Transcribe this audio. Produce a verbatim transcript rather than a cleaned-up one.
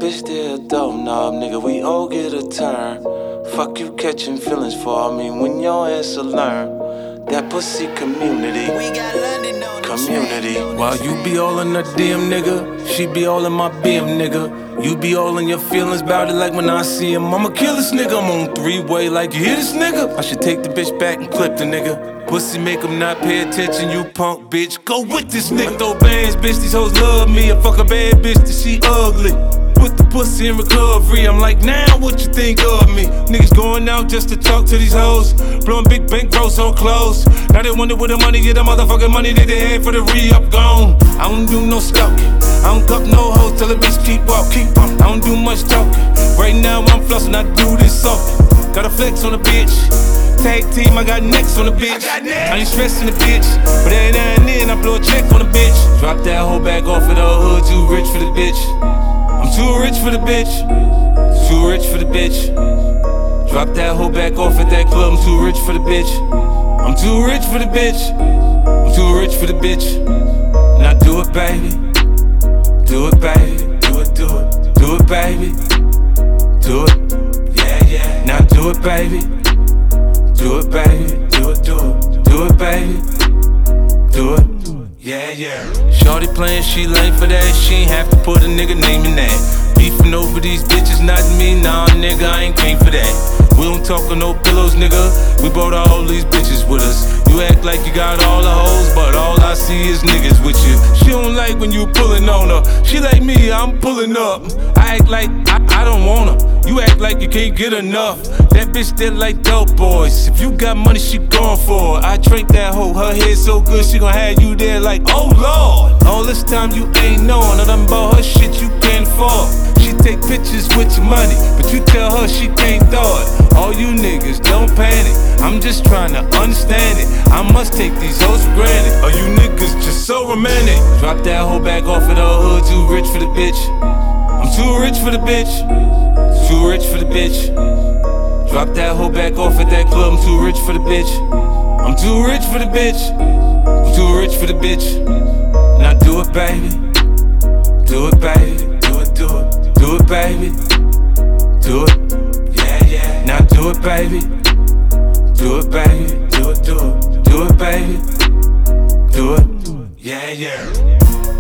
bitch there a dope knob, nigga, we all get a turn. Fuck you catching feelings for, I mean when your ass will learn. That pussy community, We got London on the community. train. While you be all in her D M, nigga, she be all in my B M, nigga. You be all in your feelings about it like when I see him. I'ma kill this nigga, I'm on three-way like you hear this nigga. I should take the bitch back and clip the nigga. Pussy make him not pay attention, you punk bitch. Go with this nigga. Throw bands, bitch, these hoes love me. I fuck a bad bitch that she ugly. Put the pussy in recovery, I'm like, now what you think of me? Niggas going out just to talk to these hoes. Blowing big bank bros on clothes. Now they wonder where the money get, the motherfucking money that they had for the re-up gone. I don't do no stalking, I don't cup no hoes till the bitch keep up, keep up. I don't do much talking, right now I'm flossing, I do this often. Got a flex on the bitch, tag team, I got necks on the bitch. I, I ain't stressing the bitch, but every now and then I blow a check on the bitch. Drop that whole bag off of the hood, too rich for the bitch. I'm too rich for the bitch, too rich for the bitch. Drop that whole back off at that club, I'm too rich for the bitch. I'm too rich for the bitch, I'm too rich for the bitch. Now do it, baby, do it, baby, do it, do it, do it, baby, do it, yeah, yeah. Now do it, baby, do it, baby, do it, do it, do it, baby, do it. Yeah, yeah. Shorty playing, she lame for that. She ain't have to put a nigga name in that. Beefing over these bitches, not me. Nah, nigga, I ain't came for that. We don't talk on no pillows, nigga. We brought all these bitches with us. You act like you got all the hoes, but all I see is niggas with you. She don't like when you pulling on her. She like me, I'm pulling up. I act like I, I don't want her. You act like you can't get enough. That bitch that like dope boys. If you got money, she going for it. I drink that hoe, her head so good, she gon' have you there like, oh lord. All this time you ain't knowing, I done bought her shit you can't afford. She take pictures with your money, but you tell her she can't throw it. All you niggas don't panic, I'm just trying to understand it. I must take these hoes for granted, or you niggas just so romantic. Drop that whole bag off of the hood, too rich for the bitch. I'm too rich for the bitch, too rich for the bitch. Drop that whole back off at that club, I'm too rich for the bitch. I'm too rich for the bitch, I'm too rich for the bitch. Now do it, baby, do it, baby, do it, do it, do it, baby, do it, yeah, yeah. Now do it, baby, do it, baby, do it, do it, do it, baby, do it, yeah, yeah.